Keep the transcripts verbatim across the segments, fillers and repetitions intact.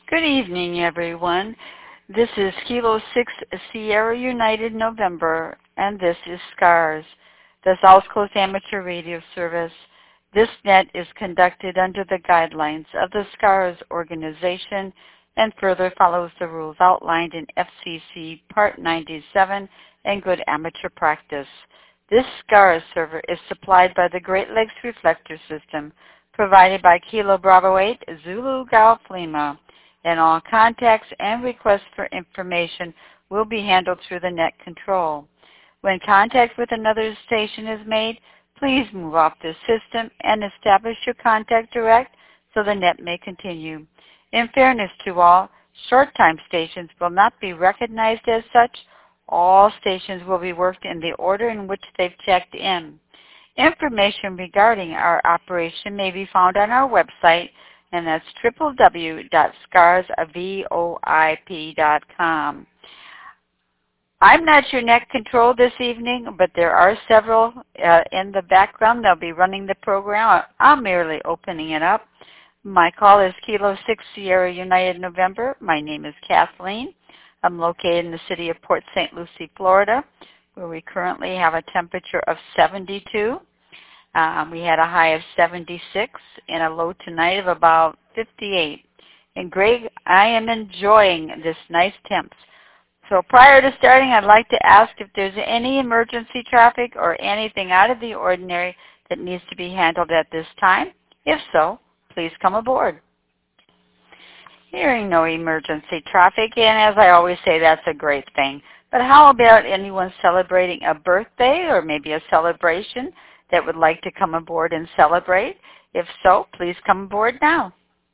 Good evening, everyone. This is Kilo six Sierra United November, and this is SCARS, the South Coast Amateur Radio Service. This net is conducted under the guidelines of the SCARS organization and further follows the rules outlined in F C C Part ninety-seven and Good Amateur Practice. This SCARS server is supplied by the Great Lakes Reflector System, provided by Kilo Bravo eight Zulu Golf Lima, and all contacts and requests for information will be handled through the net control. When contact with another station is made, please move off this system and establish your contact direct so the net may continue. In fairness to all, short-time stations will not be recognized as such. All stations will be worked in the order in which they've checked in. Information regarding our operation may be found on our website, and that's w w w dot scars voip dot com. I'm not your net control this evening, but there are several uh, in the background. They'll be running the program. I'm merely opening it up. My call is Kilo six Sierra United November. My name is Kathleen. I'm located in the city of Port Saint Lucie, Florida, where we currently have a temperature of seventy-two. Um, we had a high of seventy-six and a low tonight of about fifty-eight. And Greg, I am enjoying this nice temps. So prior to starting, I'd like to ask if there's any emergency traffic or anything out of the ordinary that needs to be handled at this time. If so, please come aboard. Hearing no emergency traffic, and as I always say, that's a great thing. But how about anyone celebrating a birthday or maybe a celebration that would like to come aboard and celebrate? If so, please come aboard now.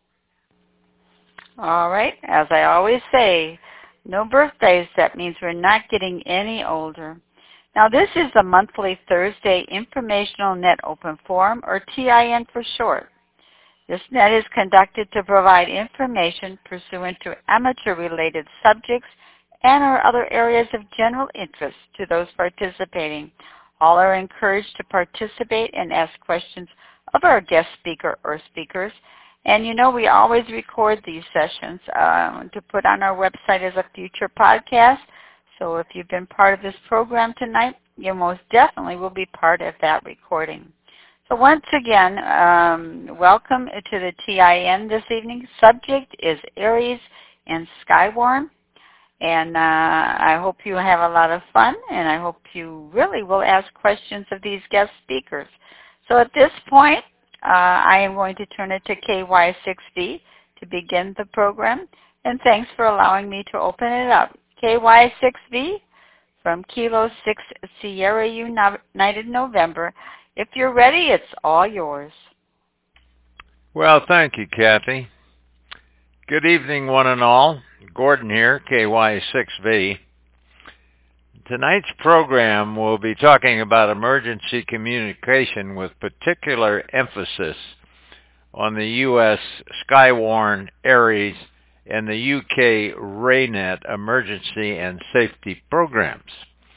All right, as I always say, no birthdays. That means we're not getting any older. Now, this is the monthly Thursday Informational Net Open Forum, or T I N for short. This net is conducted to provide information pursuant to amateur-related subjects and or other areas of general interest to those participating. All are encouraged to participate and ask questions of our guest speaker or speakers. And you know, we always record these sessions uh, to put on our website as a future podcast. So if you've been part of this program tonight, you most definitely will be part of that recording. So once again, um, welcome to the T I N this evening. Subject is Aries and Skywarn. And uh, I hope you have a lot of fun, and I hope you really will ask questions of these guest speakers. So at this point, uh, I am going to turn it to K Y six V to begin the program. And thanks for allowing me to open it up. K Y six V from Kilo six Sierra United November. If you're ready, it's all yours. Well, thank you, Kathy. Good evening, one and all. Gordon here, K Y six V. Tonight's program will be talking about emergency communication with particular emphasis on the U S Skywarn, Aries, and the U K RayNet emergency and safety programs.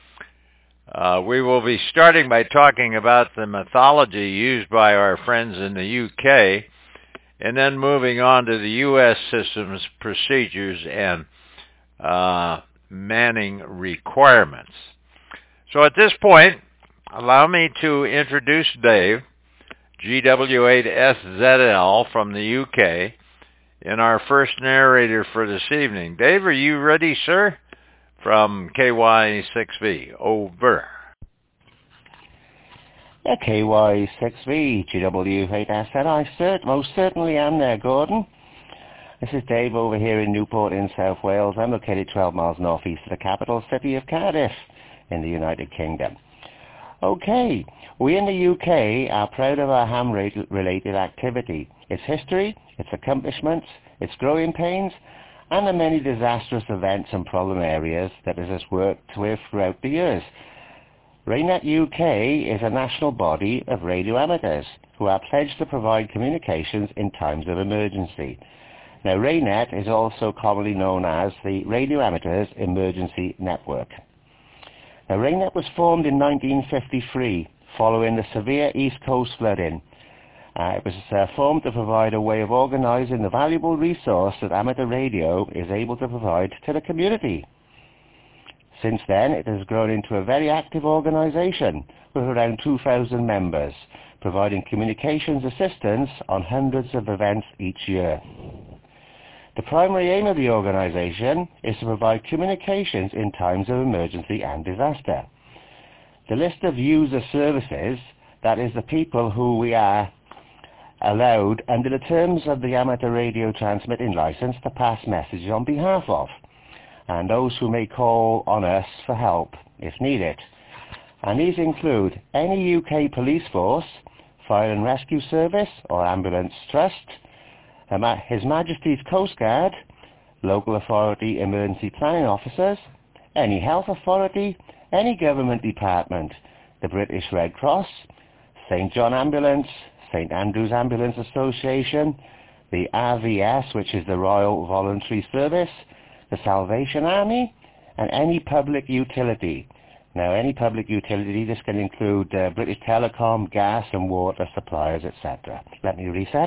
Uh, we will be starting by talking about the methodology used by our friends in the U K, and then moving on to the U S system's procedures and uh, manning requirements. So at this point, allow me to introduce Dave, G W eight S Z L from the U K, and our first narrator for this evening. Dave, are you ready, sir? From K Y six V, over. Yeah, K Y six V, G W eight S Z L, I cert- most certainly am there, Gordon. This is Dave over here in Newport in South Wales. I'm located twelve miles northeast of the capital city of Cardiff in the United Kingdom. Okay, we in the U K are proud of our ham-related activity, its history, its accomplishments, its growing pains, and the many disastrous events and problem areas that it has worked with throughout the years. RayNet U K is a national body of radio amateurs who are pledged to provide communications in times of emergency. Now, RayNet is also commonly known as the Radio Amateurs Emergency Network. Now, RayNet was formed in nineteen fifty-three following the severe East Coast flooding Uh, it was uh, formed to provide a way of organising the valuable resource that amateur radio is able to provide to the community. Since then, it has grown into a very active organisation with around two thousand members, providing communications assistance on hundreds of events each year. The primary aim of the organisation is to provide communications in times of emergency and disaster. The list of user services, that is the people who we are allowed under the terms of the amateur radio transmitting licence to pass messages on behalf of, and those who may call on us for help if needed. And these include any U K police force, fire and rescue service or ambulance trust, His Majesty's Coast Guard, local authority emergency planning officers, any health authority, any government department, the British Red Cross, Saint John Ambulance, Saint Andrews Ambulance Association, the R V S, which is the Royal Voluntary Service, the Salvation Army, and any public utility. Now, any public utility, this can include uh, British Telecom, gas and water suppliers, et cetera. Let me reset.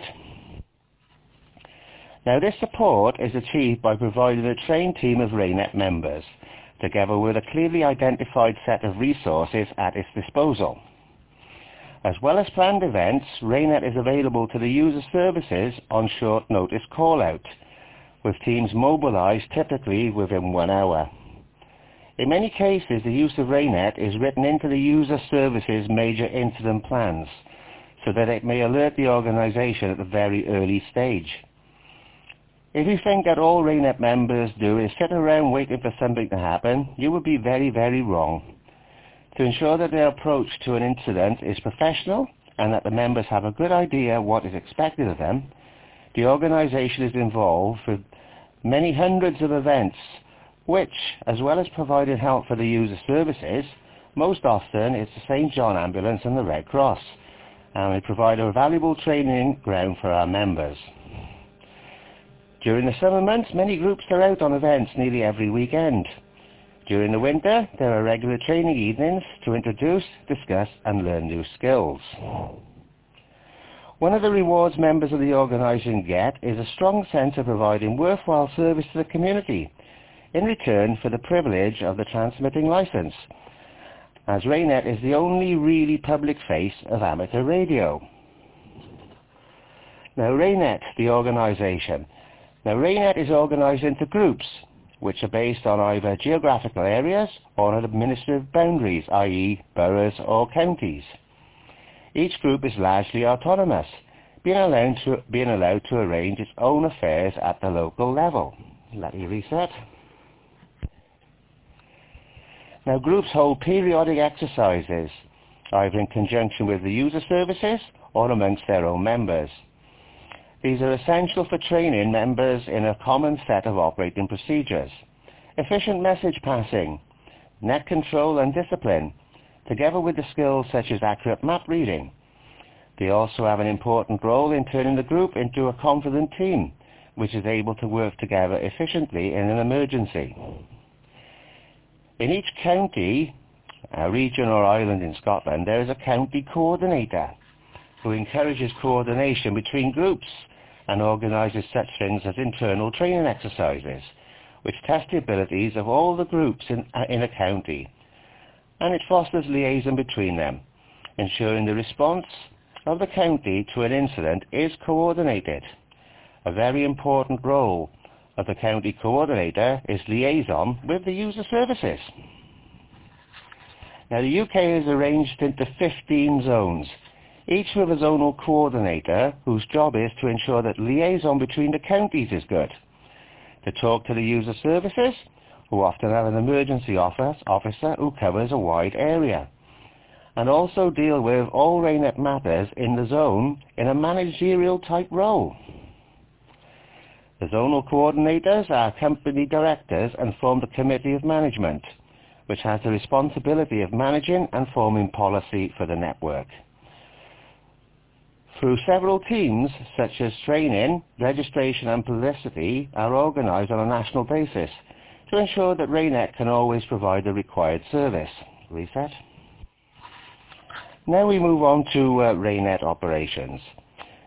Now, this support is achieved by providing a trained team of RAYNET members, together with a clearly identified set of resources at its disposal. As well as planned events, RAYNET is available to the user services on short notice call-out, with teams mobilised typically within one hour. In many cases, the use of RAYNET is written into the user services major incident plans, so that it may alert the organisation at a very early stage. If you think that all RAYNET members do is sit around waiting for something to happen, you would be very, very wrong. To ensure that their approach to an incident is professional and that the members have a good idea what is expected of them, the organisation is involved with many hundreds of events which, as well as providing help for the user services, most often it's the Saint John Ambulance and the Red Cross, and we provide a valuable training ground for our members. During the summer months, many groups are out on events nearly every weekend. During the winter, there are regular training evenings to introduce, discuss and learn new skills. One of the rewards members of the organisation get is a strong sense of providing worthwhile service to the community in return for the privilege of the transmitting licence, as RAYNET is the only really public face of amateur radio. Now, RAYNET, the organisation. Now, RAYNET is organised into groups, which are based on either geographical areas or on administrative boundaries, that is boroughs or counties. Each group is largely autonomous, being allowed, to, being allowed to arrange its own affairs at the local level. Let me reset. Now, groups hold periodic exercises, either in conjunction with the user services or amongst their own members. These are essential for training members in a common set of operating procedures, efficient message passing, net control and discipline, together with the skills such as accurate map reading. They also have an important role in turning the group into a confident team, which is able to work together efficiently in an emergency. In each county, a region or island in Scotland, there is a county coordinator who encourages coordination between groups and organises such things as internal training exercises, which test the abilities of all the groups in, in a county, and it fosters liaison between them, ensuring the response of the county to an incident is coordinated. A very important role of the county coordinator is liaison with the user services. Now, the U K is arranged into fifteen zones, each with a zonal coordinator whose job is to ensure that liaison between the counties is good, to talk to the user services, who often have an emergency office officer who covers a wide area, and also deal with all RAYNET matters in the zone in a managerial type role. The zonal coordinators are company directors and form the committee of management, which has the responsibility of managing and forming policy for the network. Through several teams, such as training, registration and publicity, are organised on a national basis to ensure that RAYNET can always provide the required service. Reset. Now we move on to uh, RAYNET operations.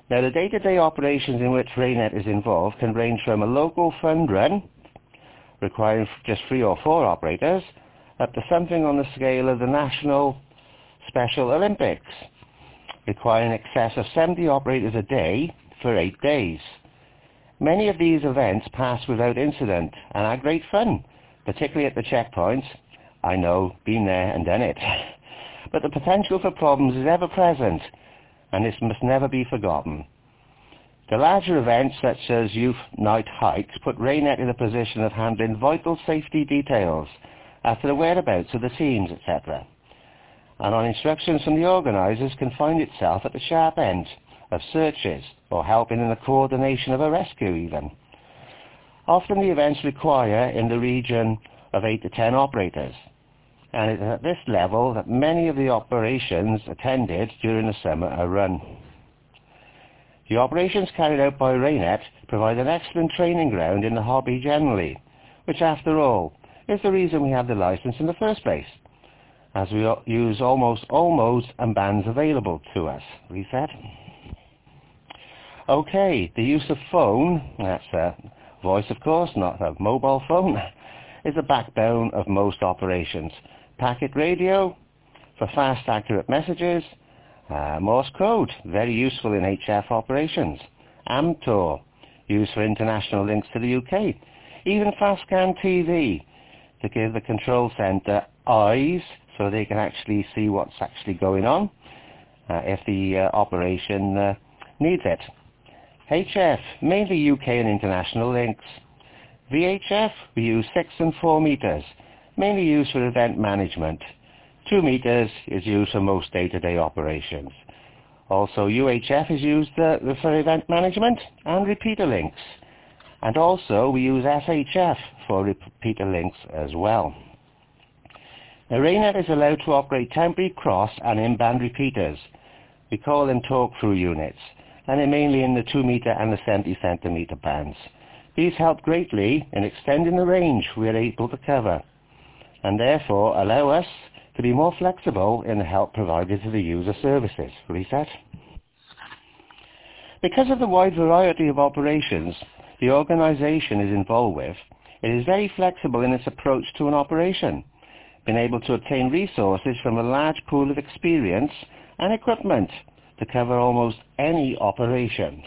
Now, the day-to-day operations in which RayNet is involved can range from a local fund run, requiring just three or four operators, up to something on the scale of the National Special Olympics, requiring in excess of seventy operators a day for eight days. Many of these events pass without incident and are great fun, particularly at the checkpoints. I know, been there and done it. But the potential for problems is ever present, and this must never be forgotten. The larger events, such as youth night hikes, put RayNet in a position of handling vital safety details as to the whereabouts of the teams, et cetera, and on instructions from the organisers can find itself at the sharp end of searches or helping in the coordination of a rescue even. Often the events require in the region of eight to ten operators, and it is at this level that many of the operations attended during the summer are run. The operations carried out by RayNet provide an excellent training ground in the hobby generally, which after all is the reason we have the license in the first place, as we use almost all modes and bands available to us. Reset. Okay, the use of phone, that's a voice of course, not a mobile phone, is the backbone of most operations. Packet radio for fast accurate messages, uh, Morse code, very useful in H F operations, AMTOR, used for international links to the U K, even FastScan T V to give the control centre eyes so they can actually see what's actually going on uh, if the uh, operation uh, needs it. H F, mainly U K and international links. V H F, we use six and four meters, mainly used for event management. Two meters is used for most day-to-day operations. Also, U H F is used uh, for event management and repeater links. And also, we use S H F for repeater links as well. Now, RayNet is allowed to operate temporary cross and in-band repeaters. We call them talk-through units, and they're mainly in the two meter and the seventy centimeter bands. These help greatly in extending the range we are able to cover, and therefore allow us to be more flexible in the help provided to the user services. Reset. Because of the wide variety of operations the organization is involved with, it is very flexible in its approach to an operation, being able to obtain resources from a large pool of experience and equipment to cover almost any operation.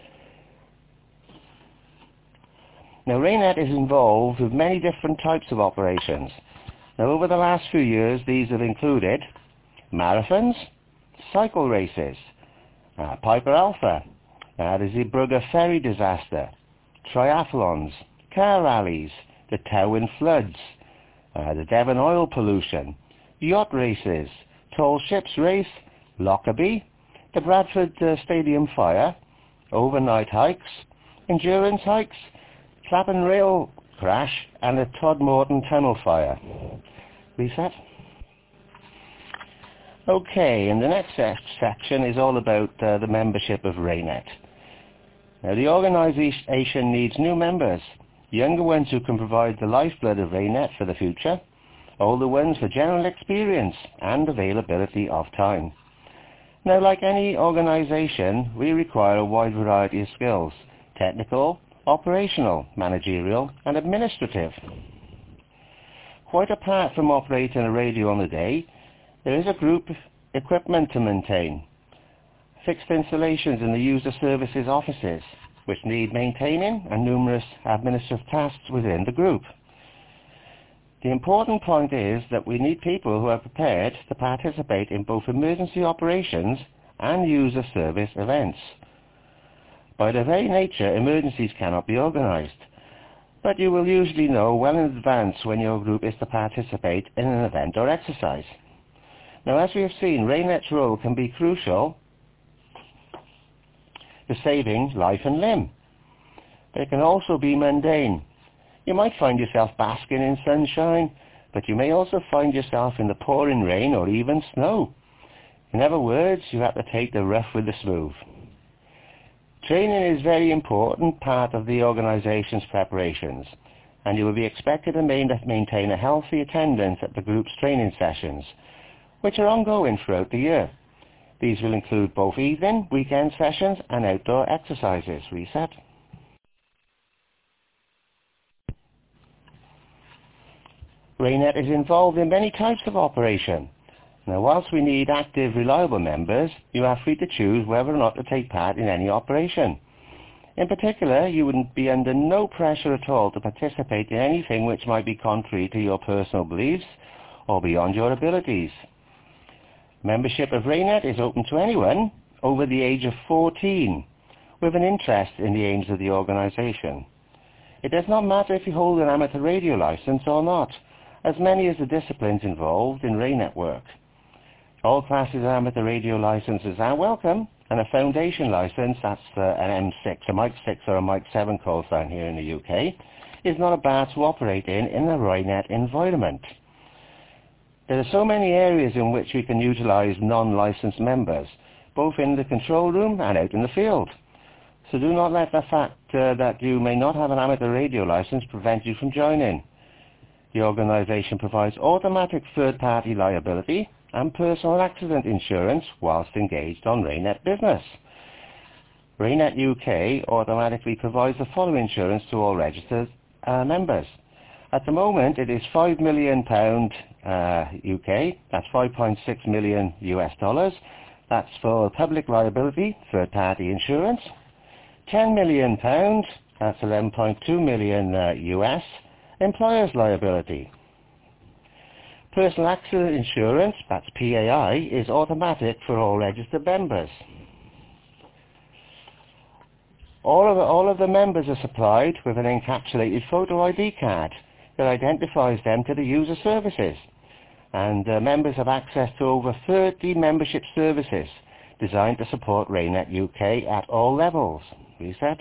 Now, RayNet is involved with many different types of operations. Now, over the last few years, these have included marathons, cycle races, uh, Piper Alpha, uh, the Zeebrugge ferry disaster, triathlons, car rallies, the Tywin floods, uh, the Devon oil pollution, yacht races, tall ships race, Lockerbie, the Bradford uh, Stadium fire, overnight hikes, endurance hikes, Clapham rail crash, and the Todmorden tunnel fire. Reset. Okay, and the next se section is all about uh, the membership of RayNet. Now, the organisation needs new members, younger ones who can provide the lifeblood of RayNet for the future, older ones for general experience and availability of time. Now, like any organisation, we require a wide variety of skills: technical, operational, managerial and administrative. Quite apart from operating a radio on the day, there is a group equipment to maintain, fixed installations in the user services offices, which need maintaining, and numerous administrative tasks within the group. The important point is that we need people who are prepared to participate in both emergency operations and user service events. By their very nature, emergencies cannot be organised, but you will usually know well in advance when your group is to participate in an event or exercise. Now, as we have seen, RayNet's role can be crucial to saving life and limb, but it can also be mundane. You might find yourself basking in sunshine, but you may also find yourself in the pouring rain or even snow. In other words, you have to take the rough with the smooth. Training is a very important part of the organization's preparations, and you will be expected to maintain a healthy attendance at the group's training sessions, which are ongoing throughout the year. These will include both evening, weekend sessions and outdoor exercises. Reset. Rainet is involved in many types of operation. Now, whilst we need active, reliable members, you are free to choose whether or not to take part in any operation. In particular, you wouldn't be under no pressure at all to participate in anything which might be contrary to your personal beliefs or beyond your abilities. Membership of Rainet is open to anyone over the age of fourteen with an interest in the aims of the organisation. It does not matter if you hold an amateur radio licence or not, as many as the disciplines involved in Rainet work. All classes of amateur radio licenses are welcome, and a foundation licence, that's uh, an M six, a Mike six or a Mike seven call sign here in the U K, is not a bar to operate in in the Rainet environment. There are so many areas in which we can utilise non-licensed members, both in the control room and out in the field. So do not let the fact uh, that you may not have an amateur radio licence prevent you from joining. The organisation provides automatic third-party liability and personal accident insurance whilst engaged on Rainet business. Rainet U K automatically provides the following insurance to all registered uh, members. At the moment it is five million pounds uh, U K, that's five point six million U S dollars, that's for public liability, third-party insurance. ten million pounds, that's eleven point two million uh, U S, employer's liability. Personal accident insurance, that's P A I, is automatic for all registered members. All of, the, all of the members are supplied with an encapsulated photo I D card that identifies them to the user services. And uh, members have access to over thirty membership services designed to support Rainet U K at all levels. Reset.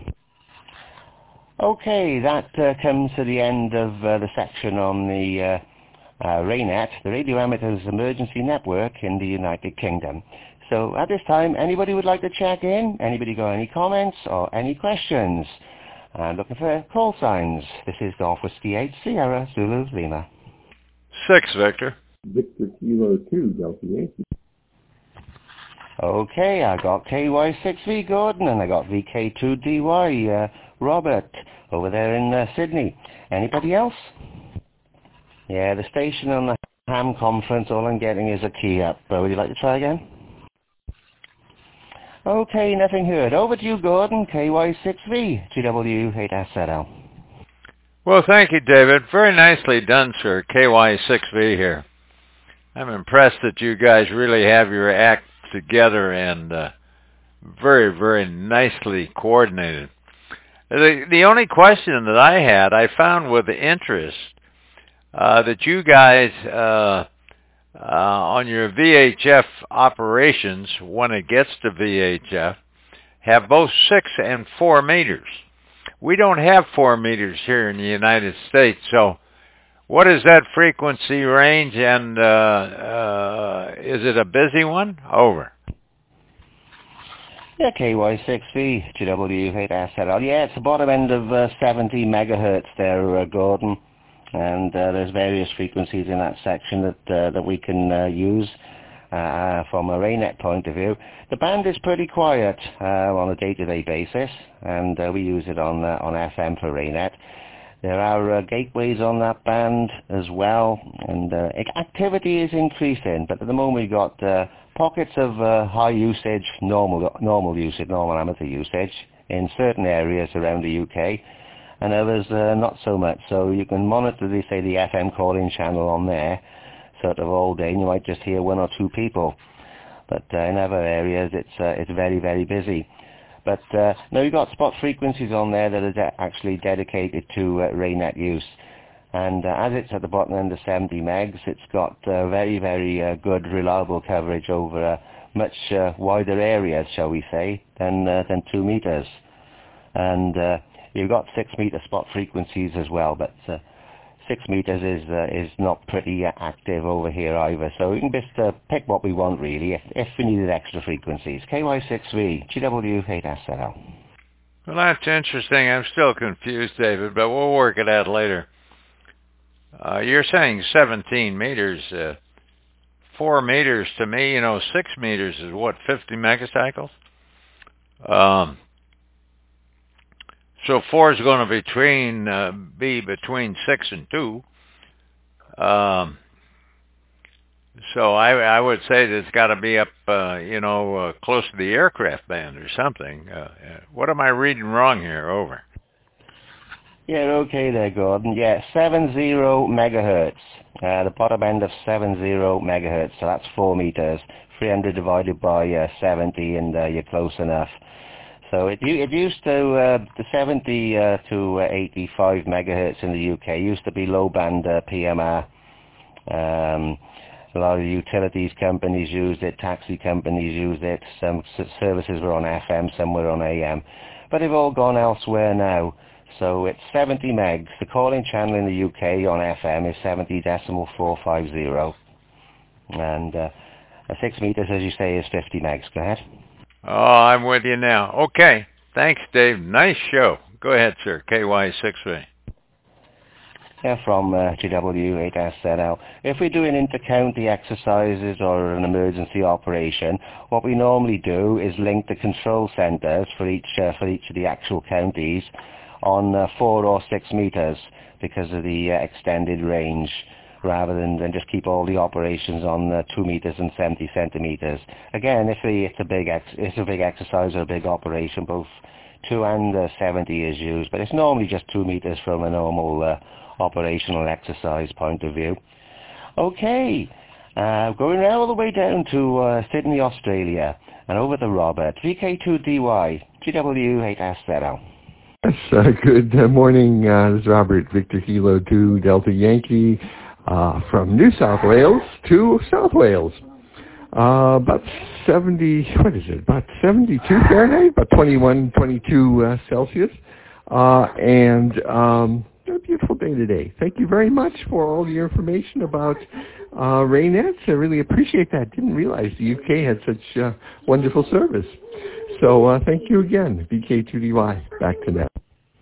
Okay, that uh, comes to the end of uh, the section on the uh, Uh, Rainet, the Radio Amateurs Emergency Network in the United Kingdom. So at this time, anybody would like to check in? Anybody got any comments or any questions? Uh, looking for call signs. This is Golf Whiskey eight Sierra Zulu Lima. Six, Victor. Victor Kilo two, Delta Yankee. Okay, I got K Y six V Gordon and I got V K two D Y uh, Robert over there in uh, Sydney. Anybody else? Yeah, the station on the ham conference, all I'm getting is a key up. Uh, would you like to try again? Okay, nothing heard. Over to you, Gordon, K Y six V, G W eight S Z L. Well, thank you, David. Very nicely done, sir. K Y six V here. I'm impressed that you guys really have your act together and uh, very, very nicely coordinated. The, the only question that I had, I found with interest, Uh, that you guys, uh, uh, on your V H F operations, when it gets to V H F, have both six and four meters. We don't have four meters here in the United States, so what is that frequency range, and uh, uh, is it a busy one? Over. Yeah, K Y six V, G W eight S Z L. Yeah, it's the bottom end of uh, seventy megahertz there, uh, Gordon. And uh, there's various frequencies in that section that uh, that we can uh, use uh, from a Rainet point of view. The band is pretty quiet uh, on a day-to-day basis, and uh, we use it on uh, on F M for Rainet. There are uh, gateways on that band as well, and uh, activity is increasing. But at the moment we've got uh, pockets of uh, high usage, normal normal usage, normal amateur usage in certain areas around the U K. And others uh, not so much. So you can monitor, the, say, the F M calling channel on there sort of all day, and you might just hear one or two people. But uh, in other areas, it's uh, it's very, very busy. But uh, no, you've got spot frequencies on there that are de- actually dedicated to uh, Rainet use. And uh, as it's at the bottom end of seventy megs, it's got uh, very, very uh, good, reliable coverage over uh, much uh, wider areas, shall we say, than uh, than two meters. And uh, you've got six meter spot frequencies as well, but uh, six meters is uh, is not pretty uh, active over here either. So we can just uh, pick what we want really if, if we needed extra frequencies. K Y six V, G W eight S Z L. Well, that's interesting. I'm still confused, David, but we'll work it out later. Uh, you're saying seventeen meters uh, four meters to me, you know, six meters is what, fifty megacycles? Um, so four is going to between, uh, be between six and two. Um, so I, I would say that it's got to be up, uh, you know, uh, close to the aircraft band or something. Uh, what am I reading wrong here? Over. Yeah, okay there, Gordon. Yeah, seventy megahertz. Uh, the bottom end of seventy megahertz. So that's four meters. three hundred divided by uh, seventy, and uh, you're close enough. So it, it used to, uh, the seventy uh, to eighty-five megahertz in the U K used to be low band uh, P M R. Um, a lot of the utilities companies used it, taxi companies used it, some services were on F M, some were on A M. But they've all gone elsewhere now. So it's seventy megs. The calling channel in the U K on F M is seventy point four five zero. And uh, a six meters, as you say, is fifty megs. Go ahead. Oh, I'm with you now. Okay. Thanks, Dave. Nice show. Go ahead, sir. K Y six V. Yeah, from uh, G W eight S Z L. If we're doing inter-county exercises or an emergency operation, what we normally do is link the control centres for each uh, for each of the actual counties on uh, four or six meters because of the uh, extended range, rather than, than just keep all the operations on uh, two meters and seventy centimeters. Again, if the, it's a big ex it's a big exercise or a big operation, both two and uh, seventy is used, but it's normally just two meters from a normal uh, operational exercise point of view. Okay, uh, going all the way down to uh, Sydney, Australia, and over to Robert, V K two D Y, G W eight S Z L. Yes, uh, good uh, morning. Uh, this is Robert, Victor Kilo two Delta Yankee, uh, from New South Wales to South Wales. Uh, about seventy, what is it, about seventy-two Fahrenheit, about twenty-one, twenty-two uh, Celsius, uh, and um, a beautiful day today. Thank you very much for all the information about uh, RayNet. I really appreciate that. Didn't realize the U K had such uh, wonderful service. So uh, thank you again, V K two D Y. Back to that.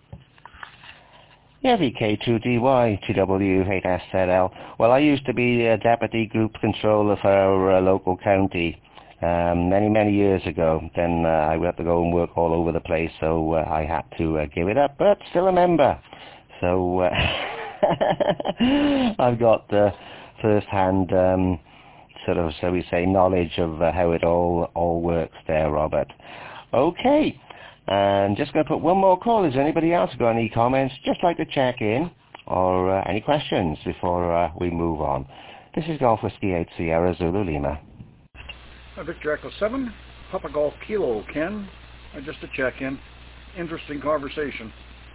Yeah, V K two D Y, G W eight S Z L. Well, I used to be a deputy group controller for our uh, local county um, many, many years ago. Then uh, I had to go and work all over the place, so uh, I had to uh, give it up, but still a member. So uh, I've got uh, first-hand um, sort of, so we say, knowledge of uh, how it all, all works there, Robert. Okay. And just going to put one more call. Is anybody else got any comments? Just like to check in, or uh, any questions before uh, we move on. This is Golf Whiskey eight Sierra Zulu Lima. Uh, Victor Echo seven, Papa Golf Kilo, Ken. Uh, just to check in. Interesting conversation.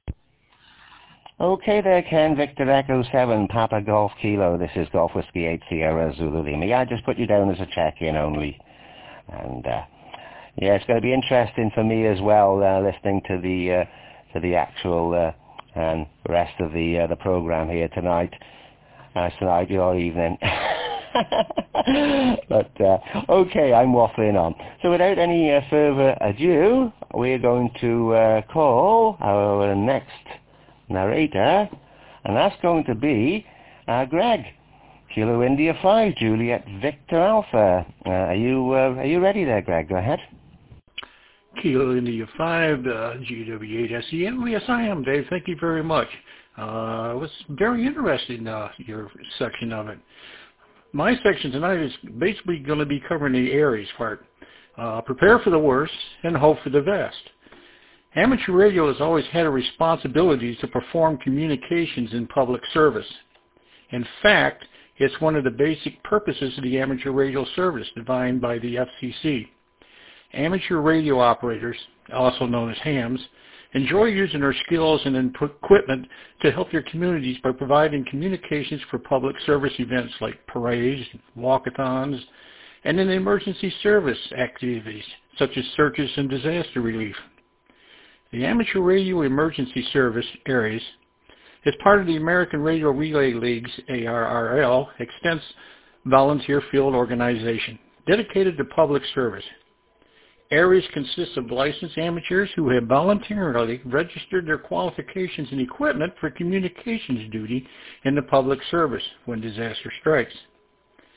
Okay there, Ken. Victor Echo seven, Papa Golf Kilo. This is Golf Whiskey eight Sierra Zulu Lima. Yeah, I just put you down as a check-in only. And uh, yeah, it's going to be interesting for me as well, uh, listening to the uh, to the actual uh, and rest of the uh, the program here tonight, uh, tonight or evening. But uh, okay, I'm waffling on. So without any uh, further ado, we're going to uh, call our next narrator, and that's going to be uh, Greg. Kilo India five, Juliet Victor Alpha. Uh, are you uh, are you ready there, Greg? Go ahead. Kilo India five, uh, G W eight S E M. Yes, I am, Dave. Thank you very much. Uh, it was very interesting, uh, your section of it. My section tonight is basically going to be covering the Aries part. Uh, prepare for the worst and hope for the best. Amateur radio has always had a responsibility to perform communications in public service. In fact, it's one of the basic purposes of the amateur radio service defined by the F C C. Amateur radio operators, also known as hams, enjoy using their skills and equipment to help their communities by providing communications for public service events like parades, walkathons, and in emergency service activities such as searches and disaster relief. The Amateur Radio Emergency Service, ARES, is part of the American Radio Relay League's A R R L, extensive volunteer field organization dedicated to public service. ARES consists of licensed amateurs who have voluntarily registered their qualifications and equipment for communications duty in the public service when disaster strikes.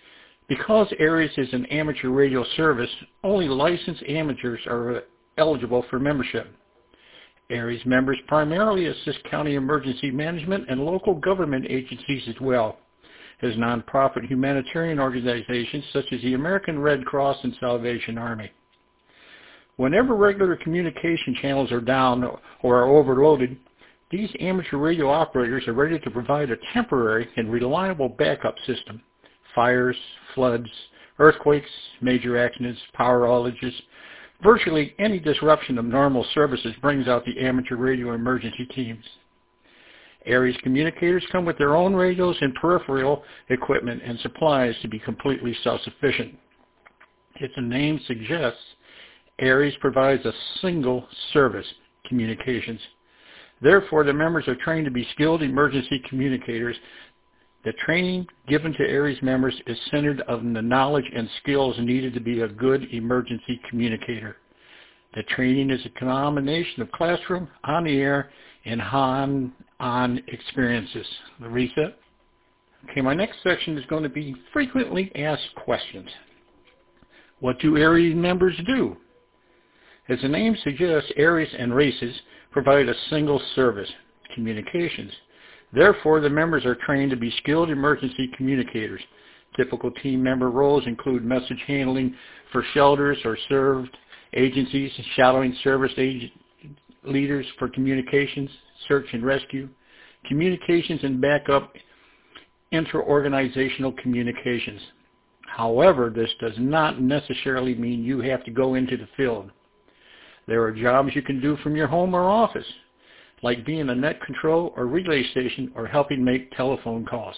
Because Aries is an amateur radio service, only licensed amateurs are eligible for membership. Aries members primarily assist county emergency management and local government agencies as well as nonprofit humanitarian organizations such as the American Red Cross and Salvation Army. Whenever regular communication channels are down or are overloaded, these amateur radio operators are ready to provide a temporary and reliable backup system. Fires, floods, earthquakes, major accidents, power outages, virtually any disruption of normal services brings out the amateur radio emergency teams. Aries communicators come with their own radios and peripheral equipment and supplies to be completely self-sufficient. As the name suggests, Aries provides a single service, communications. Therefore, the members are trained to be skilled emergency communicators. The training given to Aries members is centered on the knowledge and skills needed to be a good emergency communicator. The training is a combination of classroom, on the air, and on-on experiences. The reset. Okay, my next section is going to be frequently asked questions. What do Aries members do? As the name suggests, Aries and races provide a single service, communications. Therefore, the members are trained to be skilled emergency communicators. Typical team member roles include message handling for shelters or served agencies, shadowing service agent leaders for communications, search and rescue, communications and backup, inter-organizational communications. However, this does not necessarily mean you have to go into the field. There are jobs you can do from your home or office, like being a net control or relay station or helping make telephone calls.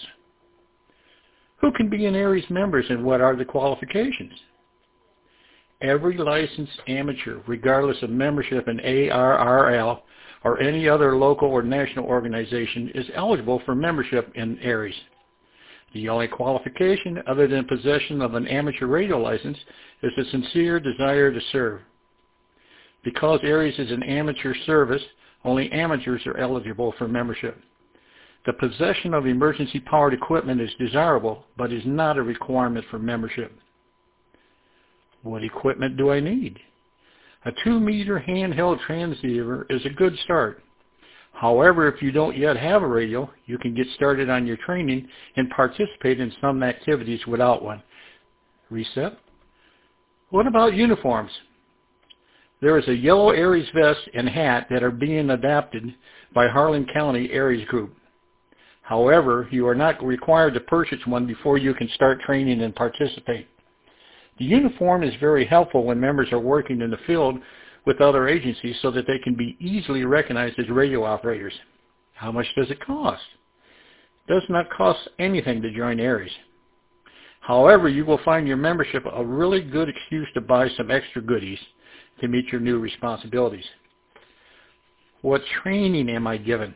Who can be an Aries members and what are the qualifications? Every licensed amateur, regardless of membership in A R R L or any other local or national organization, is eligible for membership in Aries. The only qualification other than possession of an amateur radio license is a sincere desire to serve. Because Aries is an amateur service, only amateurs are eligible for membership. The possession of emergency-powered equipment is desirable, but is not a requirement for membership. What equipment do I need? A two-meter handheld transceiver is a good start. However, if you don't yet have a radio, you can get started on your training and participate in some activities without one. Reset. What about uniforms? There is a yellow Aries vest and hat that are being adapted by Harlan County Aries Group. However, you are not required to purchase one before you can start training and participate. The uniform is very helpful when members are working in the field with other agencies so that they can be easily recognized as radio operators. How much does it cost? It does not cost anything to join Aries. However, you will find your membership a really good excuse to buy some extra goodies to meet your new responsibilities. What training am I given?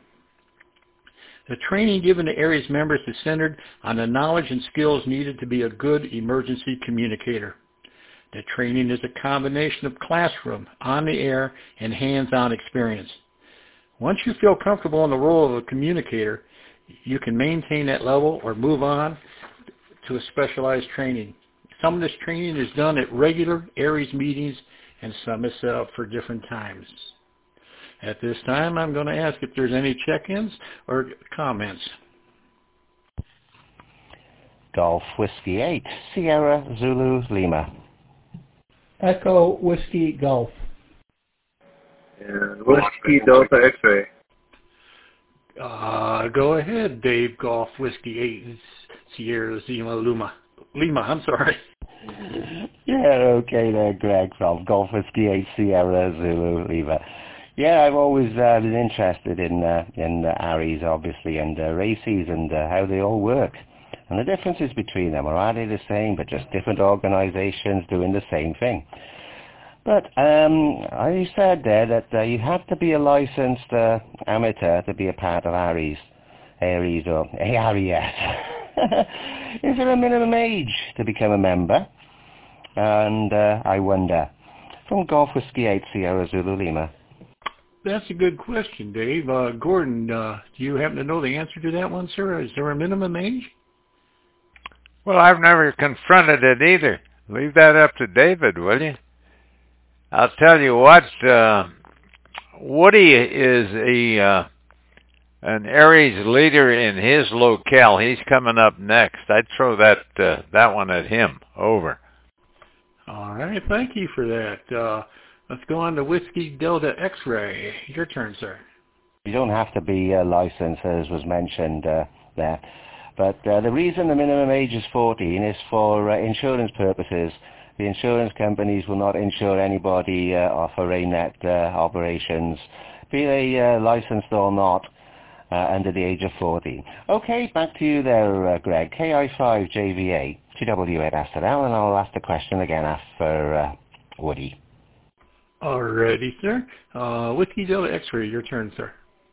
The training given to Aries members is centered on the knowledge and skills needed to be a good emergency communicator. The training is a combination of classroom, on the air, and hands-on experience. Once you feel comfortable in the role of a communicator, you can maintain that level or move on to a specialized training. Some of this training is done at regular Aries meetings, and some is set up for different times. At this time, I'm going to ask if there's any check-ins or comments. Golf Whiskey eight, Sierra Zulu Lima. Echo Whiskey Golf. And Whiskey Delta X-Ray. Uh, go ahead, Dave. Golf Whiskey eight, Sierra Zulu Lima. Lima, I'm sorry. Yeah, okay there, Greg, from Golf Whiskey eight, Sierra Zulu Lima. Yeah, I've always uh, been interested in uh, in uh, Aries, obviously, and uh, races and uh, how they all work. And the differences between them are hardly the same, but just different organizations doing the same thing. But um, I said there that uh, you have to be a licensed uh, amateur to be a part of Aries, Aries or A R E S. Is there a minimum age to become a member? And uh, I wonder. From Golf Whiskey eight, Sierra Zulu Lima. That's a good question, Dave. Uh, Gordon, uh, do you happen to know the answer to that one, sir? Is there a minimum age? Well, I've never confronted it either. Leave that up to David, will you? I'll tell you what, uh, Woody is a uh, an Aries leader in his locale. He's coming up next. I'd throw that uh, that one at him. Over. All right, thank you for that. Uh, let's go on to Whiskey Delta X-Ray. Your turn, sir. You don't have to be uh, licensed, as was mentioned uh, there. But uh, the reason the minimum age is fourteen is for uh, insurance purposes. The insurance companies will not insure anybody uh, for A net uh, operations, be they uh, licensed or not, uh, under the age of fourteen. Okay, back to you there, uh, Greg. K I five J V A, G W eight Astrodel, and I'll ask the question again after uh, Woody. Alrighty, sir. Uh, Whiskey Delta X-Ray, your turn, sir.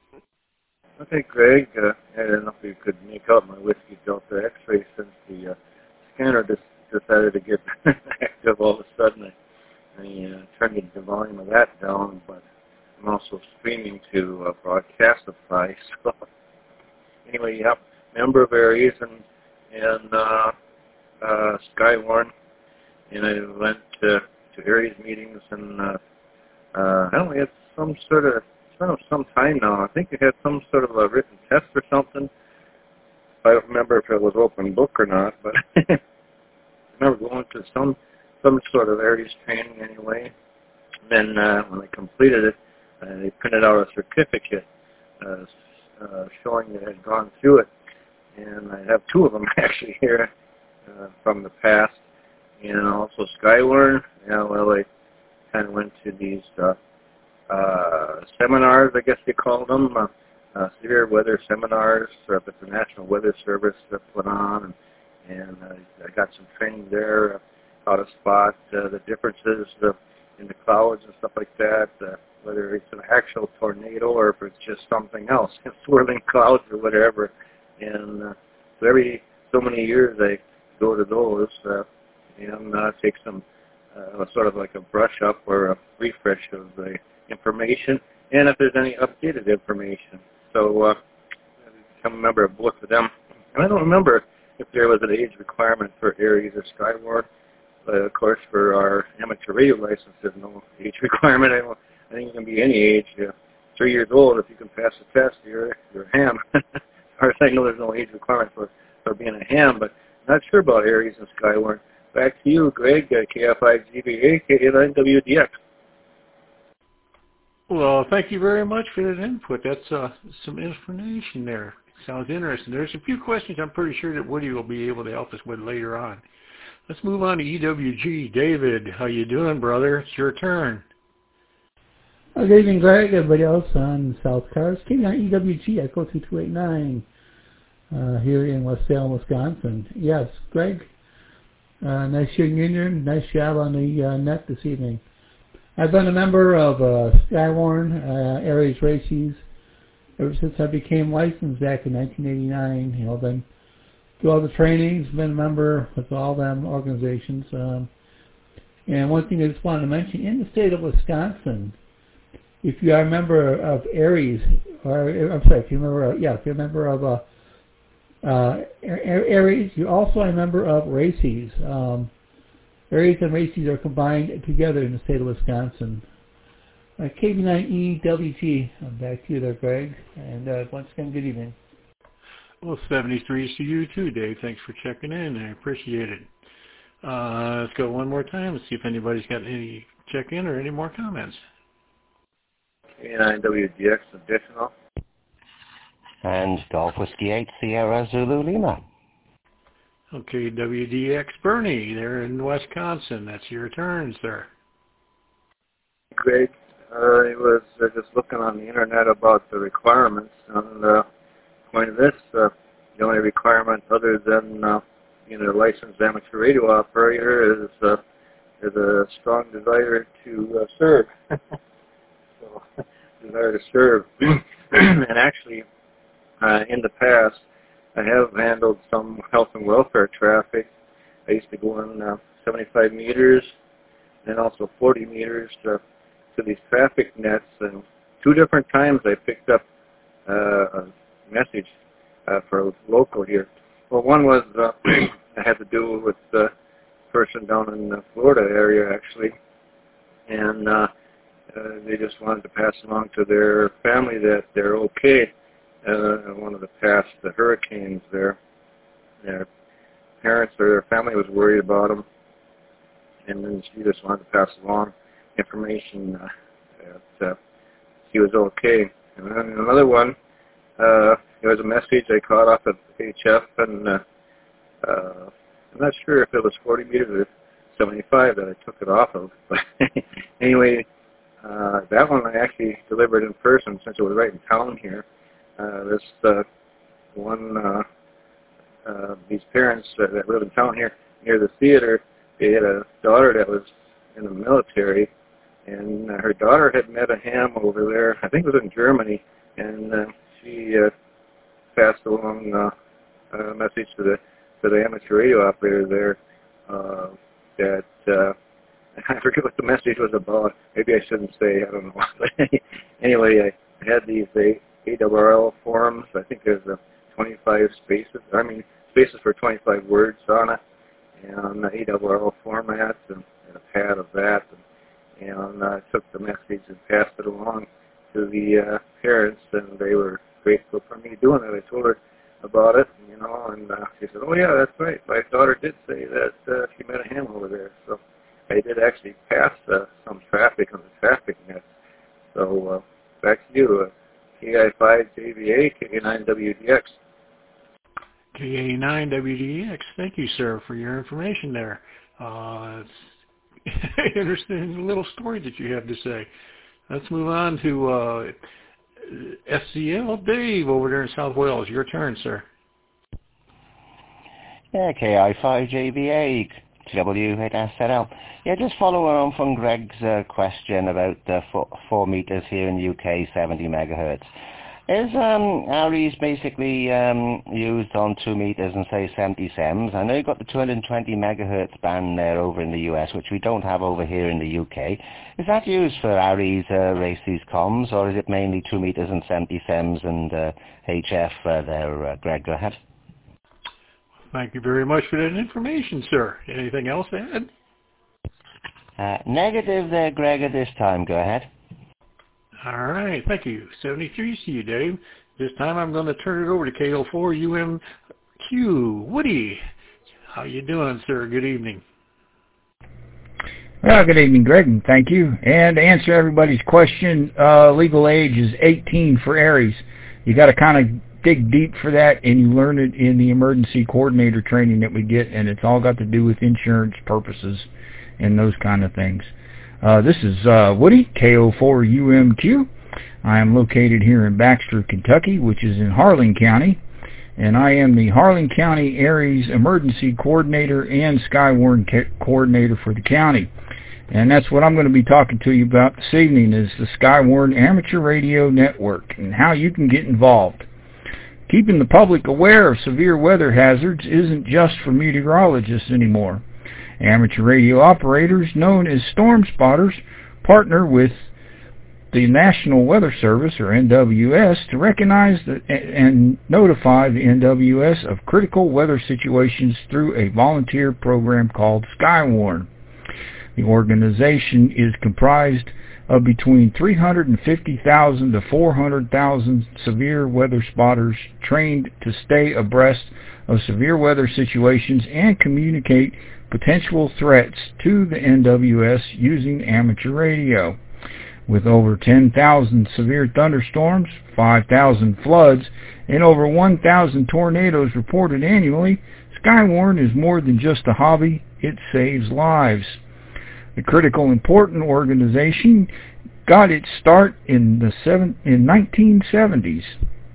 Okay, Greg. Uh, I don't know if you could make out my Whiskey Delta X-ray since the uh, scanner just decided to get active all of a sudden. I, I uh, turned the volume of that down, but I'm also streaming to uh, Broadcastify. So anyway, yep, member of Aries and and uh, uh, Skywarn, and I went to, to Aries meetings, and uh, uh, I don't know, it's some sort of it's been some time now. I think you had some sort of a written test or something. I don't remember if it was open book or not, but I remember going to some some sort of Aries training anyway. Then uh, when I completed it, uh, they printed out a certificate uh, uh, showing that I had gone through it, and I have two of them actually here uh, from the past. And also Skywarn. Yeah, well, I kind of went to these uh, uh, seminars, I guess they call them, uh, uh, severe weather seminars uh, that the National Weather Service uh, put on, and, and uh, I got some training there, uh, how to spot uh, the differences uh, in the clouds and stuff like that, uh, whether it's an actual tornado or if it's just something else, swirling clouds or whatever. And uh, so every so many years I go to those uh, and uh, take some uh, sort of like a brush up or a refresh of the information, and if there's any updated information. So uh, I become a member of both of them. And I don't remember if there was an age requirement for Aries or Skywarn. But of course, for our amateur radio license, there's no age requirement. I, don't, I think you can be any age. Uh, three years old, if you can pass the test, you're you're a ham. As far as I know, there's no age requirement for, for being a ham, but I'm not sure about Aries and Skywarn. Back to you, Greg, uh, K F I G B A, K A nine W D X. Well, thank you very much for that input. That's uh, some information there. Sounds interesting. There's a few questions I'm pretty sure that Woody will be able to help us with later on. Let's move on to E W G. David, how you doing, brother? It's your turn. Good evening, Greg. Everybody else on South Cars. K nine E W G, Echo two two eight nine, uh, here in West Salem, Wisconsin. Yes, Greg, uh, nice young union. Nice job on the uh, net this evening. I've been a member of uh, Skywarn, uh, Aries Races, ever since I became licensed back in nineteen eighty-nine. You know, been through all the trainings, been a member with all them organizations. Um, and one thing I just wanted to mention, in the state of Wisconsin, if you are a member of Aries, or I'm sorry, if you're a member of, yeah, if you're a member of uh, uh, Aries, you're also a member of Races. Um, Aries and Races are combined together in the state of Wisconsin. Uh, K B nine E W G, I'm back to you there, Greg. And uh, once again, good evening. Well, seventy-three is to you too, Dave. Thanks for checking in. I appreciate it. Uh, let's go one more time and see if anybody's got any check-in or any more comments. K nine W D X additional. And Golf Whiskey eight Sierra Zulu Lima. Okay, W D X Bernie, there in Wisconsin. That's your turn, sir. Greg, uh, I was uh, just looking on the internet about the requirements, and uh, point of this, uh, the only requirement other than uh, being a licensed amateur radio operator is uh, is a strong desire to uh, serve. So, desire to serve, and actually, uh, in the past, I have handled some health and welfare traffic. I used to go in uh, seventy-five meters and also forty meters to, to these traffic nets. And two different times I picked up uh, a message uh, for local here. Well, one was uh, I had to do with the person down in the Florida area, actually. And uh, uh, they just wanted to pass along to their family that they're okay. Uh, one of the past the hurricanes there, their parents or their family was worried about them, and then she just wanted to pass along information uh, that uh, he was okay. And then another one, uh, it was a message I caught off of H F, and uh, uh, I'm not sure if it was forty meters or seventy-five that I took it off of. But anyway, uh, that one I actually delivered in person since it was right in town here. Uh, this uh, one, uh, uh, these parents that, that live in town here near the theater, they had a daughter that was in the military, and uh, her daughter had met a ham over there, I think it was in Germany, and uh, she uh, passed along uh, a message to the to the amateur radio operator there uh, that uh, I forget what the message was about. Maybe I shouldn't say, I don't know. But anyway, I had these A W R L forms. I think there's a twenty-five spaces, I mean spaces for twenty-five words on it, and A W R L formats, and, and a pad of that. And, and I took the message and passed it along to the uh, parents, and they were grateful for me doing it. I told her about it, you know, and uh, she said, "Oh yeah, that's right. My daughter did say that uh, she met a ham over there." So I did actually pass uh, some traffic on the traffic net. So uh, back to you, uh, K I five J V A, K A nine W D X. K A nine W D X. Thank you, sir, for your information there. Uh, it's interesting little story that you have to say. Let's move on to uh, S C L Dave over there in South Wales. Your turn, sir. Yeah, K I five J B A, T W eight S Z L. Yeah, just following on from Greg's uh, question about the four, four meters here in the U K, seventy megahertz. Is um, ARIES basically um, used on two meters and say seventy sems? I know you've got the two hundred twenty megahertz band there over in the U S, which we don't have over here in the U K. Is that used for ARIES uh, races comms, or is it mainly two meters and seventy sems and uh, H F uh, there, uh, Greg? Go ahead. Thank you very much for that information, sir. Anything else to add? Uh, negative there, Greg, at this time. Go ahead. All right, thank you. seventy-three, see you, Dave. This time I'm going to turn it over to K O four U M Q. Woody, how you doing, sir? Good evening. Well, good evening, Greg, and thank you. And to answer everybody's question, uh, legal age is eighteen for ARIES. You got to kind of dig deep for that, and you learn it in the emergency coordinator training that we get, and it's all got to do with insurance purposes and those kind of things. Uh, this is uh, Woody, K O four U M Q. I am located here in Baxter, Kentucky, which is in Harlan County, and I am the Harlan County ARIES Emergency Coordinator and Skywarn Coordinator for the county. And that's what I'm going to be talking to you about this evening, is the Skywarn Amateur Radio Network and how you can get involved. Keeping the public aware of severe weather hazards isn't just for meteorologists anymore. Amateur radio operators, known as storm spotters, partner with the National Weather Service, or N W S, to recognize the, and notify the N W S of critical weather situations through a volunteer program called Skywarn. The organization is comprised of between three hundred fifty thousand to four hundred thousand severe weather spotters trained to stay abreast of severe weather situations and communicate potential threats to the N W S using amateur radio. With over ten thousand severe thunderstorms, five thousand floods, and over one thousand tornadoes reported annually, Skywarn is more than just a hobby, it saves lives. The critical important organization got its start in the seven, in nineteen seventies.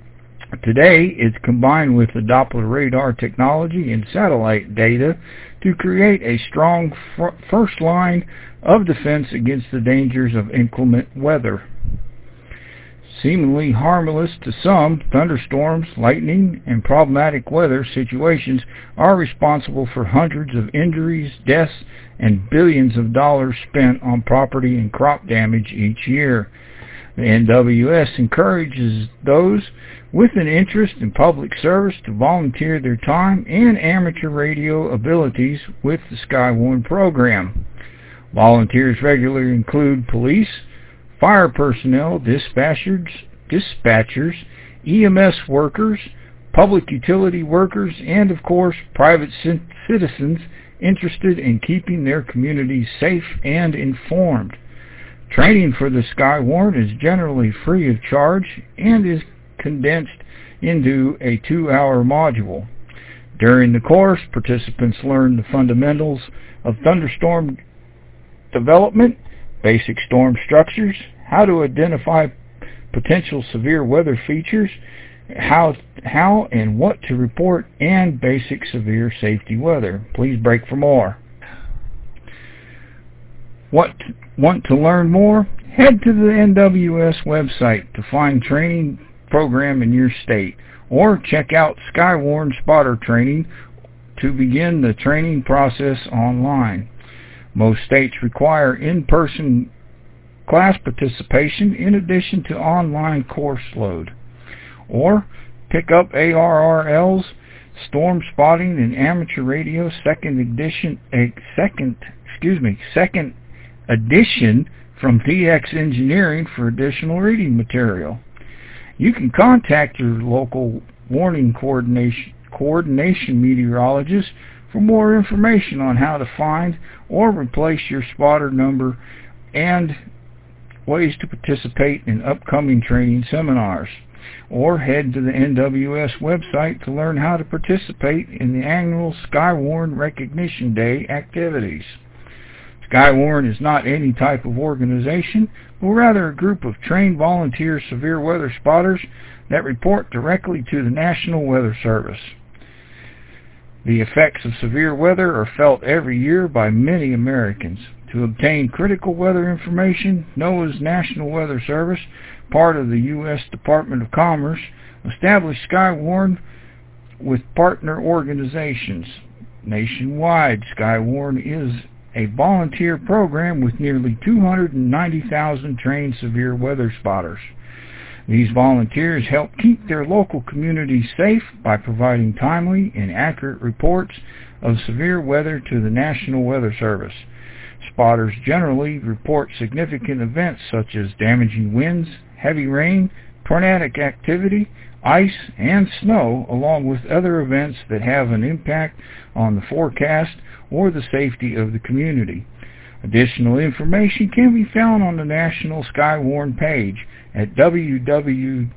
Today, it's combined with the Doppler radar technology and satellite data to create a strong fr- first line of defense against the dangers of inclement weather. Seemingly harmless to some, thunderstorms, lightning, and problematic weather situations are responsible for hundreds of injuries, deaths, and billions of dollars spent on property and crop damage each year. The N W S encourages those with an interest in public service to volunteer their time and amateur radio abilities with the Skywarn program. Volunteers regularly include police, fire personnel, dispatchers, dispatchers, E M S workers, public utility workers, and of course private citizens interested in keeping their communities safe and informed. Training for the Skywarn is generally free of charge and is condensed into a two-hour module. During the course, participants learn the fundamentals of thunderstorm development, basic storm structures, how to identify potential severe weather features, how how and what to report, and basic severe safety weather. Please break for more. What want to learn more? Head to the N W S website to find training program in your state, or check out Skywarn spotter training to begin the training process online. Most states require in-person class participation in addition to online course load. Or pick up A R R L's Storm Spotting and Amateur Radio second edition, a second, excuse me, second edition from T X Engineering for additional reading material. You can contact your local warning coordination coordination meteorologist for more information on how to find or replace your spotter number and ways to participate in upcoming training seminars. Or head to the N W S website to learn how to participate in the annual Skywarn Recognition Day activities. Skywarn is not any type of organization, but rather a group of trained volunteer severe weather spotters that report directly to the National Weather Service. The effects of severe weather are felt every year by many Americans. To obtain critical weather information, NOAA's National Weather Service, part of the U S Department of Commerce, established Skywarn with partner organizations. Nationwide, Skywarn is a volunteer program with nearly two hundred ninety thousand trained severe weather spotters. These volunteers help keep their local communities safe by providing timely and accurate reports of severe weather to the National Weather Service. Spotters generally report significant events such as damaging winds, heavy rain, tornadic activity, ice, and snow, along with other events that have an impact on the forecast or the safety of the community. Additional information can be found on the National Skywarn page at www.weather.gov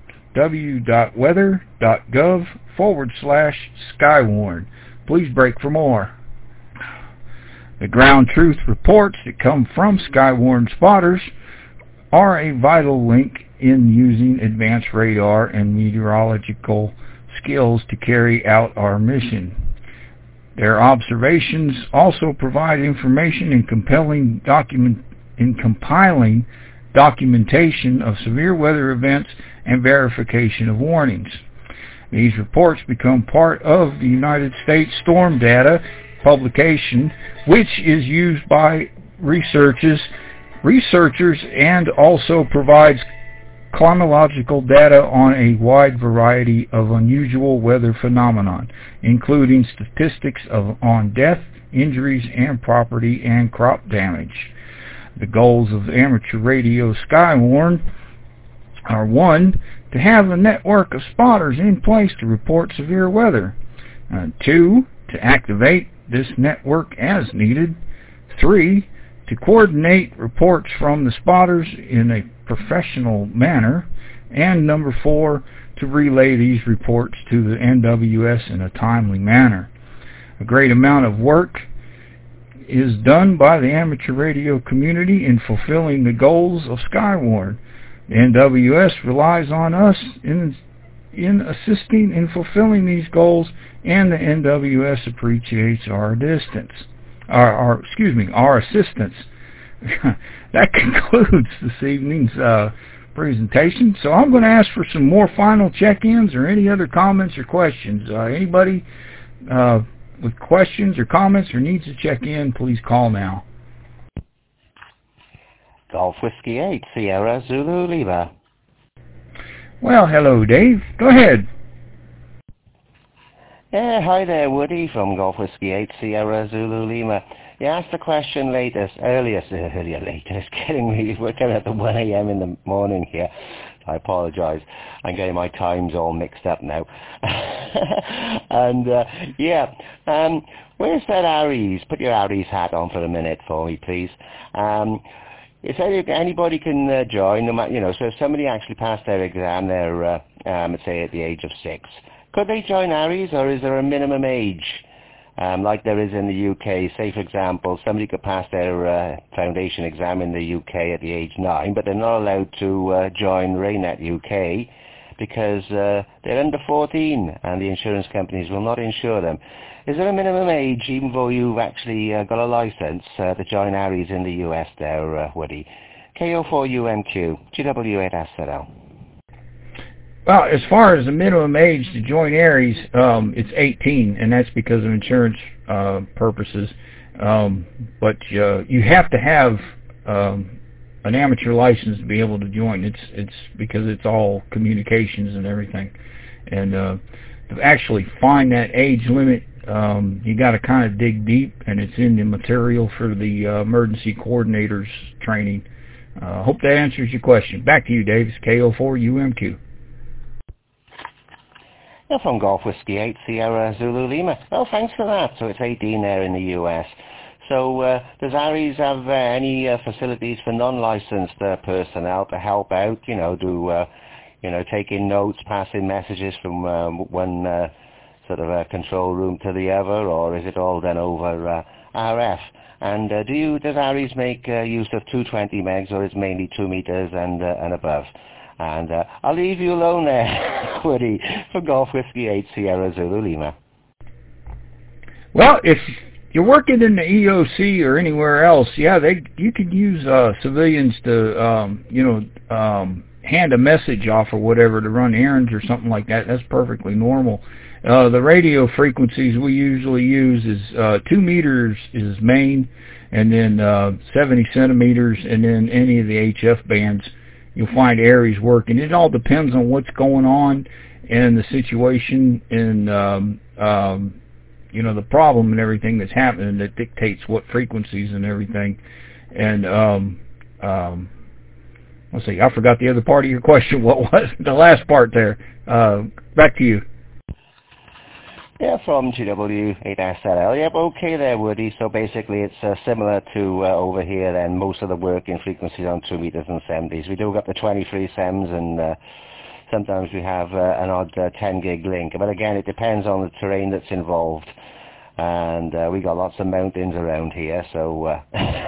forward slash Skywarn. Please break for more. The ground truth reports that come from Skywarn spotters are a vital link in using advanced radar and meteorological skills to carry out our mission. Their observations also provide information in compelling document in compiling documentation of severe weather events and verification of warnings. These reports become part of the United States Storm Data publication, which is used by researchers researchers and also provides chronological data on a wide variety of unusual weather phenomena, including statistics of on death, injuries, and property and crop damage. The goals of amateur radio Skywarn are one, to have a network of spotters in place to report severe weather. Uh, two, to activate this network as needed. Three, to coordinate reports from the spotters in a professional manner. And number four, to relay these reports to the N W S in a timely manner. A great amount of work is done by the amateur radio community in fulfilling the goals of Skywarn. The N W S relies on us in in assisting in fulfilling these goals, and the N W S appreciates our distance, our, our excuse me, our assistance. That concludes this evening's uh, presentation. So I'm going to ask for some more final check-ins or any other comments or questions. Uh, anybody uh, with questions or comments or needs to check in, please call now. Golf Whiskey eight, Sierra Zulu Lima. Well, hello, Dave. Go ahead. Yeah, hi there, Woody from Golf Whiskey eight, Sierra Zulu Lima. You asked the question latest, earlier, earlier, later. It's getting me, we're kind of at the one a m in the morning here. I apologize. I'm getting my times all mixed up now. and, uh, yeah, um, where's that Aries? Put your Aries hat on for a minute for me, please. Um, if anybody can uh, join, no matter, you know, so if somebody actually passed their exam, they're, uh, um, let's say at the age of six, could they join Aries, or is there a minimum age, um, like there is in the U K? Say, for example, somebody could pass their uh, foundation exam in the U K at the age nine, but they're not allowed to uh, join Raynet U K because uh, they're under fourteen, and the insurance companies will not insure them. Is there a minimum age, even though you've actually uh, got a license uh, to join Aries in the U S there, uh, Woody? K O four U M Q, G W eight S Z L. Well, as far as the minimum age to join Aries, um, it's eighteen, and that's because of insurance uh, purposes. Um, but uh, you have to have um, an amateur license to be able to join. It's it's because it's all communications and everything. And uh, to actually find that age limit, um, you got to kind of dig deep, and it's in the material for the uh, emergency coordinators training. I uh, hope that answers your question. Back to you, Dave. It's K O four U M Q. Yeah, from Golf Whiskey eight, Sierra Zulu Lima. Well, thanks for that. So it's eighteen there in the U S. So uh, does Aries have uh, any uh, facilities for non-licensed uh, personnel to help out, you know, do, uh, you know, taking notes, passing messages from um, one uh, sort of a control room to the other, or is it all done over uh, R F? And uh, do you, does Aries make uh, use of two twenty megs, or is it mainly two meters and, uh, and above? And uh, I'll leave you alone there, Woody, for Golf Whiskey eight, Sierra Zulu Lima. Well, if you're working in the E O C or anywhere else, yeah, they you could use uh, civilians to, um, you know, um, hand a message off or whatever to run errands or something like that. That's perfectly normal. Uh, the radio frequencies we usually use is uh, two meters is main, and then uh, seventy centimeters, and then any of the H F bands. You'll find Aries working. It all depends on what's going on and the situation and, um, um, you know, the problem and everything that's happening that dictates what frequencies and everything. And, um, um, let's see, I forgot the other part of your question. What was the last part there? Uh, back to you. Yeah, from G W eight S Z L. Yep, okay there, Woody. So basically it's uh, similar to uh, over here then, most of the working frequencies on two meters and seventies. We do got the twenty-three SEMs, and uh, sometimes we have uh, an odd uh, ten gig link. But again, it depends on the terrain that's involved. And uh, we got lots of mountains around here, so uh,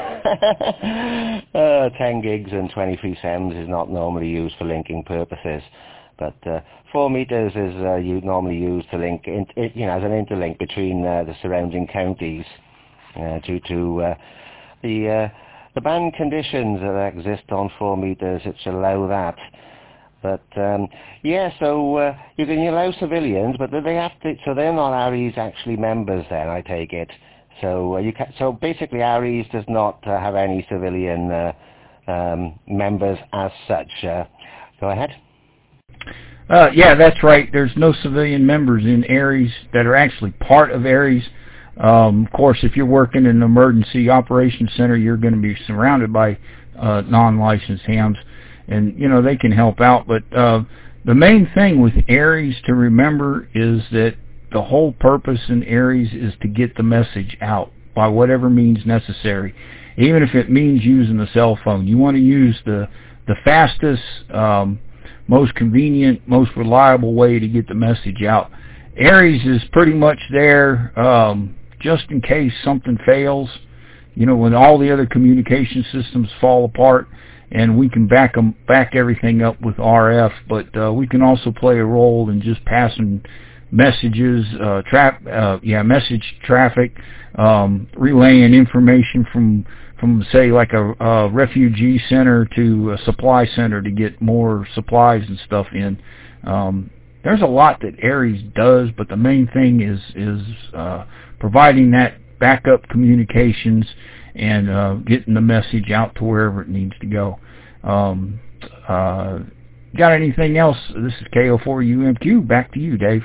uh, ten gigs and twenty-three SEMs is not normally used for linking purposes. But uh, four meters is uh, you normally used to link, in, it, you know, as an interlink between uh, the surrounding counties, uh, due to uh, the uh, the band conditions that exist on four meters, which allow that. But um, yeah, so uh, you can allow civilians, but they have to. So they're not Aries actually members. Then I take it. So uh, you can, so basically Aries does not uh, have any civilian uh, um, members as such. Uh, go ahead. Uh, yeah, that's right. There's no civilian members in Aries that are actually part of Aries. Um, of course, if you're working in an emergency operations center, you're going to be surrounded by uh, non-licensed hams, and you know they can help out. But uh, the main thing with Aries to remember is that the whole purpose in Aries is to get the message out by whatever means necessary, even if it means using a cell phone. You want to use the the fastest, um, most convenient, most reliable way to get the message out. Aries is pretty much there um, just in case something fails, you know, when all the other communication systems fall apart, and we can back them, back everything up with R F, but uh, we can also play a role in just passing messages, uh, tra- uh, yeah, message traffic, um, relaying information from from say like a, a refugee center to a supply center to get more supplies and stuff in. Um, there's a lot that Aries does, but the main thing is is uh, providing that backup communications and uh, getting the message out to wherever it needs to go. Um, uh, got anything else? This is K O four U M Q. Back to you, Dave.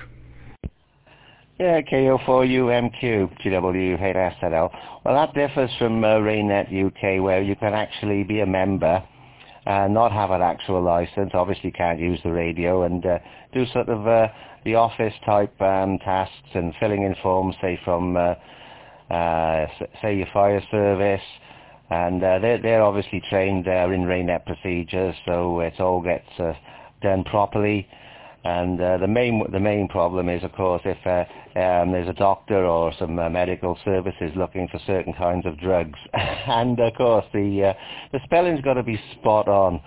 Yeah, K O four U M Q, G W eight S Z L. Well, that differs from uh, RainNet U K, where you can actually be a member and not have an actual license. Obviously, can't use the radio and uh, do sort of uh, the office type um, tasks and filling in forms, say from uh, uh, say your fire service, and uh, they're they're obviously trained uh, in RainNet procedures, so it all gets uh, done properly. And uh, the main the main problem is, of course, if uh, um, there's a doctor or some uh, medical services looking for certain kinds of drugs, and of course the uh, the spelling's got to be spot on,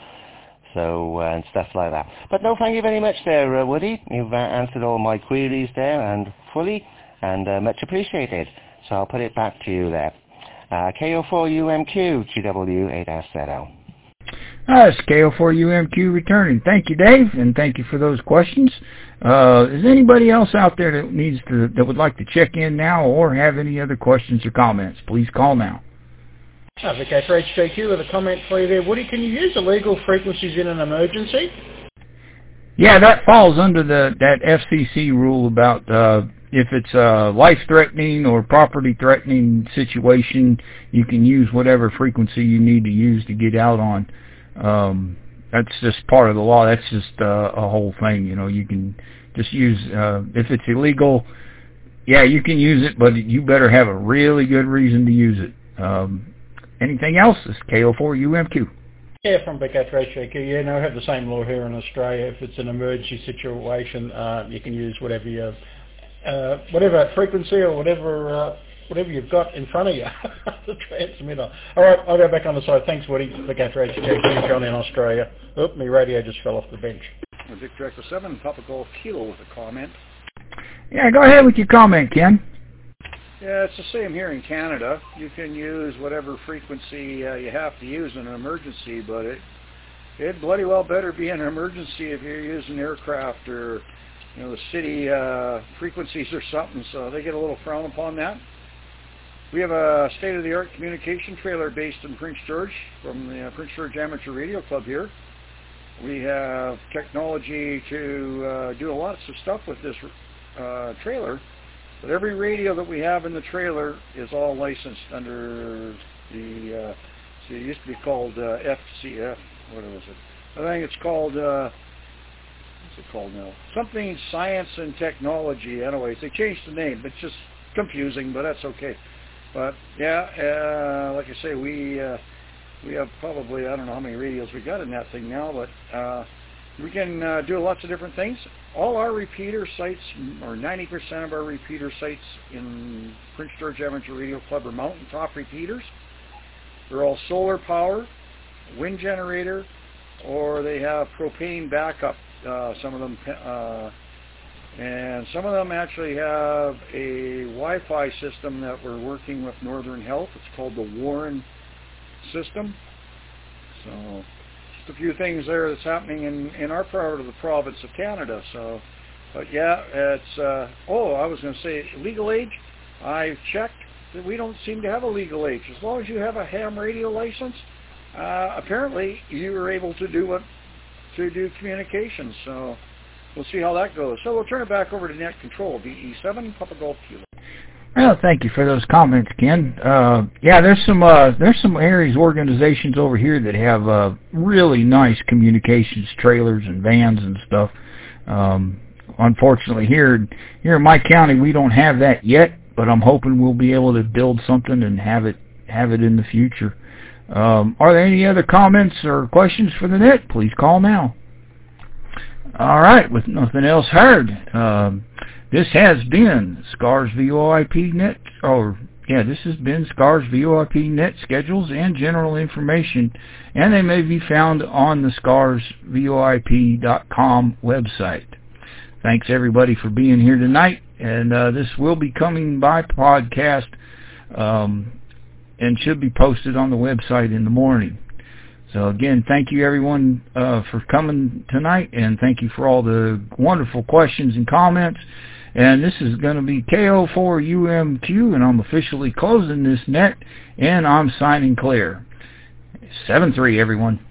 so uh, and stuff like that. But no, thank you very much there, uh, Woody. You've uh, answered all my queries there and fully, and uh, much appreciated. So I'll put it back to you there. Uh, K O four U M Q, G W eight S Z L. Uh, it's K O four U M Q returning. Thank you, Dave, and thank you for those questions. Uh, is anybody else out there that needs to that would like to check in now or have any other questions or comments? Please call now. Uh, Vic for H J Q with a comment for you there. Woody, can you use illegal frequencies in an emergency? Yeah, that falls under the that F C C rule about uh, if it's a life-threatening or property-threatening situation, you can use whatever frequency you need to use to get out on. Um, that's just part of the law. That's just uh, a whole thing. You know, you can just use, uh, if it's illegal, yeah, you can use it, but you better have a really good reason to use it. Um, anything else? It's K O four U M Q. Yeah, from Vic for H J Q. Yeah, no, we have the same law here in Australia. If it's an emergency situation, uh, you can use whatever you, uh, whatever frequency or whatever uh, whatever you've got in front of you, the transmitter. All right, I'll go back on the side. Thanks, Woody. Vic for H J Q, John in Australia. Oop, my radio just fell off the bench. Victor Echo seven, Papa Golf Kilo with a comment. Yeah, go ahead with your comment, Ken. Yeah, it's the same here in Canada. You can use whatever frequency uh, you have to use in an emergency, but it it bloody well better be an emergency if you're using aircraft or, you know, the city uh, frequencies or something, so they get a little frown upon that. We have a state-of-the-art communication trailer based in Prince George from the uh, Prince George Amateur Radio Club here. We have technology to uh, do lots of stuff with this uh, trailer, but every radio that we have in the trailer is all licensed under the, uh, so it used to be called uh, F C F, what was it? I think it's called, uh, what's it called now? Something Science and Technology. Anyways, they changed the name. It's just confusing, but that's okay. But yeah, uh, like I say, we uh, we have probably, I don't know how many radios we got in that thing now, but uh, we can uh, do lots of different things. All our repeater sites, or ninety percent of our repeater sites in Prince George Amateur Radio Club, are mountaintop repeaters. They're all solar power, wind generator, or they have propane backup. Uh, some of them. Uh, And some of them actually have a Wi-Fi system that we're working with Northern Health. It's called the Warren system. So just a few things there that's happening in, in our part of the province of Canada. So, but yeah, it's, uh, oh, I was going to say legal age. I've checked that we don't seem to have a legal age. As long as you have a ham radio license, uh, apparently you are able to do what, to do communications. So we'll see how that goes. So we'll turn it back over to Net Control, V E seven, Papa Golf Kilo. Well, thank you for those comments, Ken. Uh, yeah, there's some uh, there's some Aries organizations over here that have uh, really nice communications trailers and vans and stuff. Um, unfortunately, here here in my county, we don't have that yet, but I'm hoping we'll be able to build something and have it have it in the future. Um, are there any other comments or questions for the net? Please call now. All right, with nothing else heard, um, this has been SCARS V O I P Net, or yeah, this has been SCARS V O I P Net schedules and general information, and they may be found on the scars V O I P dot com website. Thanks everybody for being here tonight, and uh, this will be coming by podcast um, and should be posted on the website in the morning. So again, thank you everyone uh, for coming tonight, and thank you for all the wonderful questions and comments. And this is going to be K O four U M Q, and I'm officially closing this net, and I'm signing clear. seven three, everyone.